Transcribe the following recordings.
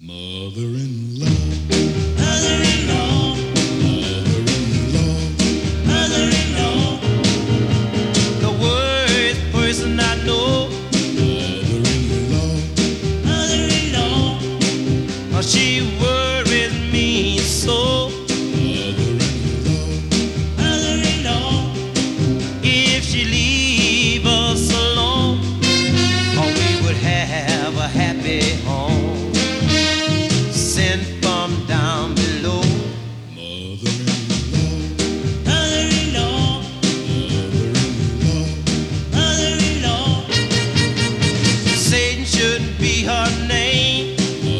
Mother-in-law, Mother-in-law, mother-in-law, mother-in-law, the worst person I know. mother-in-law, Mother-in-law, oh, she worries me so. mother-in-law, Mother-in-law, if she leave us alone, oh, we would have a happy home. Sent from down below. mother-in-law, Mother-in-law, mother-in-law, mother-in-law, Satan shouldn't be her name.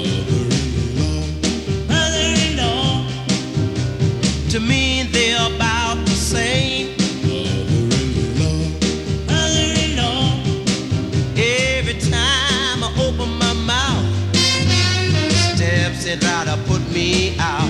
mother-in-law, Mother-in-law, to me they're about the same. mother-in-law, Mother-in-law, every time I open my mouth, steps it right to put me out.